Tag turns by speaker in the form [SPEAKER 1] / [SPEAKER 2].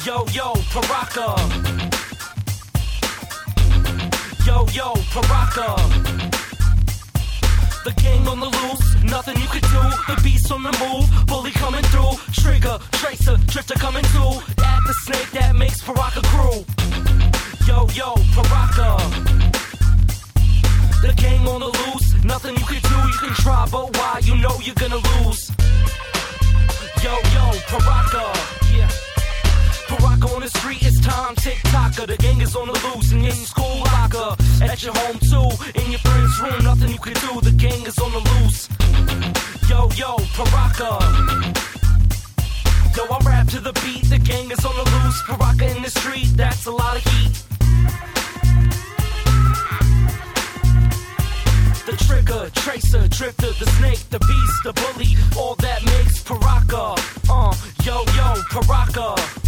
[SPEAKER 1] Yo, Paraka. Yo, Paraka. The gang on the loose, nothing you can do. The beast on the move, bully coming through. Trigger, tracer, drifter coming through. Add the snake that makes Paraka crew. Yo, Paraka. The gang on the loose, nothing you can do. You can try, but why? You know you're gonna lose. Yo, Paraka. Yeah. Paraka on the street, it's time, tick-tocker. The gang is on the loose, and in your school locker. At your home too, in your friend's room, nothing you can do. The gang is on the loose. Yo, Paraka. Yo, I rap to the beat, the gang is on the loose. Paraka in the street, that's a lot of heat. The trigger, tracer, drifter, the snake, the beast, the bully, all that makes Paraka. Yo, Paraka.